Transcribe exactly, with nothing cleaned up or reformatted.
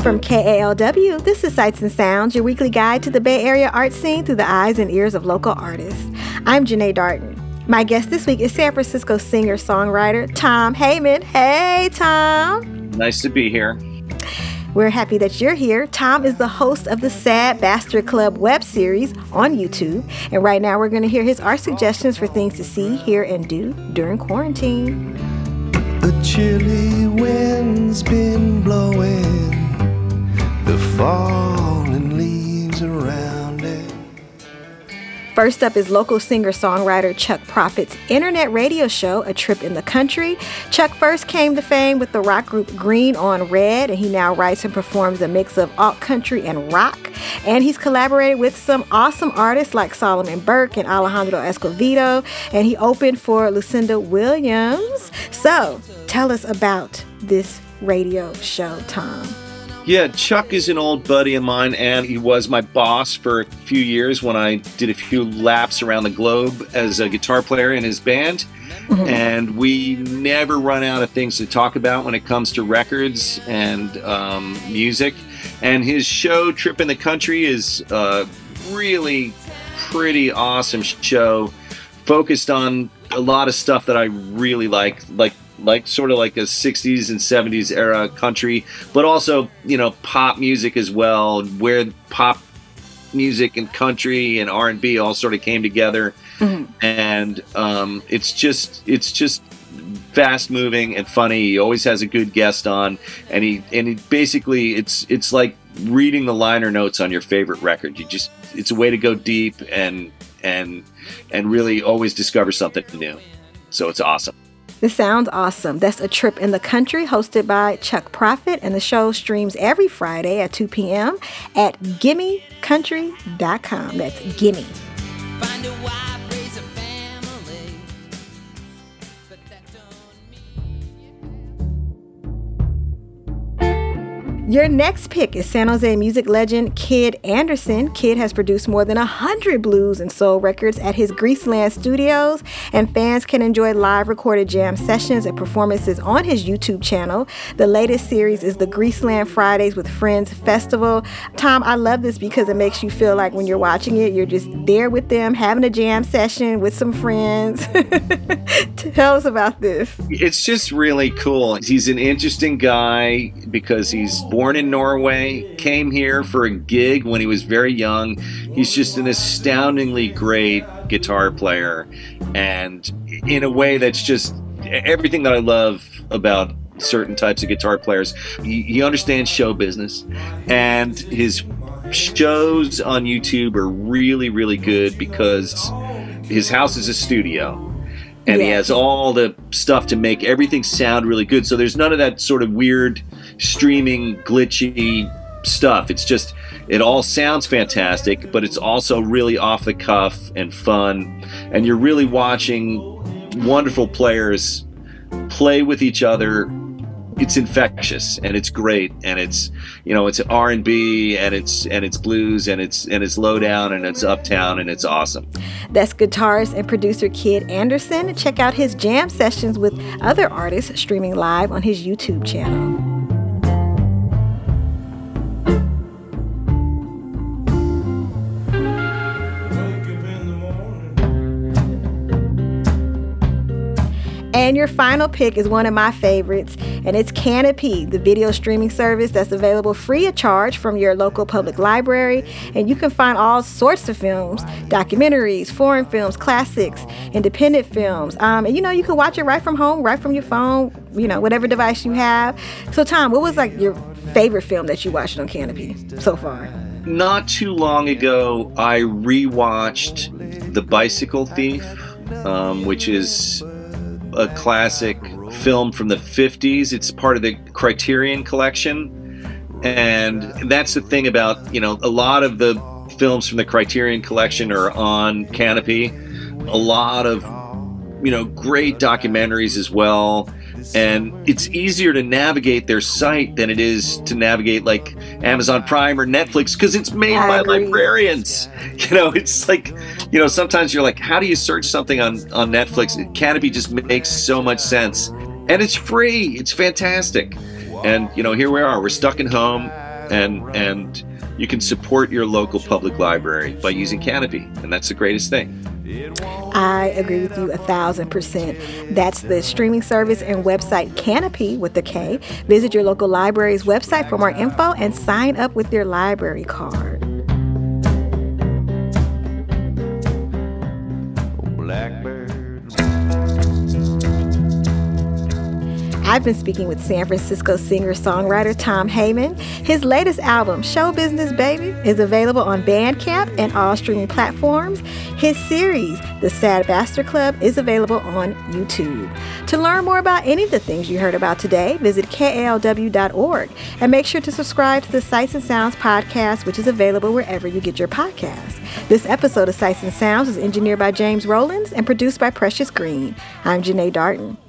From K A L W, this is Sights and Sounds, your weekly guide to the Bay Area art scene through the eyes and ears of local artists. I'm Janae Darton. My guest this week is San Francisco singer-songwriter Tom Heyman. Hey, Tom. Nice to be here. We're happy that you're here. Tom is the host of the Sad Bastard Club web series on YouTube. And right now we're going to hear his art suggestions for things to see, hear, and do during quarantine. A chilly wind's been blowing, the falling leaves around it. First up is local singer-songwriter Chuck Prophet's internet radio show, A Trip in the Country. Chuck first came to fame with the rock group Green on Red, and he now writes and performs a mix of alt country and rock. And he's collaborated with some awesome artists like Solomon Burke and Alejandro Escovedo, and he opened for Lucinda Williams. So, tell us about this radio show, Tom. Yeah, Chuck is an old buddy of mine, and he was my boss for a few years when I did a few laps around the globe as a guitar player in his band. Mm-hmm. And we never run out of things to talk about when it comes to records and um, music. And his show, Trip in the Country, is a really pretty awesome show, focused on a lot of stuff that I really like, like like sort of like a sixties and seventies era country, but also, you know, pop music as well, where pop music and country and R and B all sort of came together. Mm-hmm. And um, it's just it's just fast moving and funny. He always has a good guest on, and he and he basically it's it's like reading the liner notes on your favorite record. You just it's a way to go deep and and and really always discover something new. So it's awesome. This sounds awesome. That's A Trip in the Country, hosted by Chuck Prophet, and the show streams every Friday at two p.m. at gimme country dot com. That's Gimme. Find a wife, raise a family, but that don't mean... Your next pick is San Jose music legend Kid Anderson. Kid has produced more than one hundred blues and soul records at his Greaseland studios, and fans can enjoy live recorded jam sessions and performances on his YouTube channel. The latest series is the Greaseland Fridays with Friends Festival. Tom, I love this because it makes you feel like when you're watching it, you're just there with them, having a jam session with some friends. Tell us about this. It's just really cool. He's an interesting guy because he's born in Norway, came here for a gig when he was very young. He's just an astoundingly great guitar player, and in a way that's just everything that I love about certain types of guitar players. He, he understands show business, and his shows on YouTube are really, really good because his house is a studio. And yeah. He has all the stuff to make everything sound really good. So there's none of that sort of weird streaming glitchy stuff. It's just, it all sounds fantastic, but it's also really off the cuff and fun. And you're really watching wonderful players play with each other. It's infectious and it's great, and it's, you know, it's R and B and it's and it's blues and it's and it's low down and it's uptown and it's awesome. That's guitarist and producer Kid Anderson. Check out his jam sessions with other artists streaming live on his YouTube channel. And your final pick is one of my favorites, and it's Kanopy, the video streaming service that's available free of charge from your local public library. And you can find all sorts of films, documentaries, foreign films, classics, independent films. Um, and, you know, you can watch it right from home, right from your phone, you know, whatever device you have. So, Tom, what was, like, your favorite film that you watched on Kanopy so far? Not too long ago, I rewatched The Bicycle Thief, um, which is a classic film from the fifties. It's part of the Criterion Collection, and that's the thing about, you know, a lot of the films from the Criterion Collection are on Kanopy. A lot of, you know, great documentaries as well, and it's easier to navigate their site than it is to navigate like Amazon Prime or Netflix, because it's made I by agree. librarians. You know, it's like, you know, sometimes you're like, how do you search something on, on Netflix? Kanopy just makes so much sense. And it's free. It's fantastic. And, you know, here we are. We're stuck at home. and and you can support your local public library by using Kanopy, and that's the greatest thing. I agree with you a thousand percent. That's the streaming service and website Kanopy with the K. Visit your local library's website for more info and sign up with your library card. I've been speaking with San Francisco singer-songwriter Tom Heyman. His latest album, Show Business Baby, is available on Bandcamp and all streaming platforms. His series, The Sad Bastard Club, is available on YouTube. To learn more about any of the things you heard about today, visit K A L W dot org and make sure to subscribe to the Sights and Sounds podcast, which is available wherever you get your podcasts. This episode of Sights and Sounds is engineered by James Rollins and produced by Precious Green. I'm Janae Darton.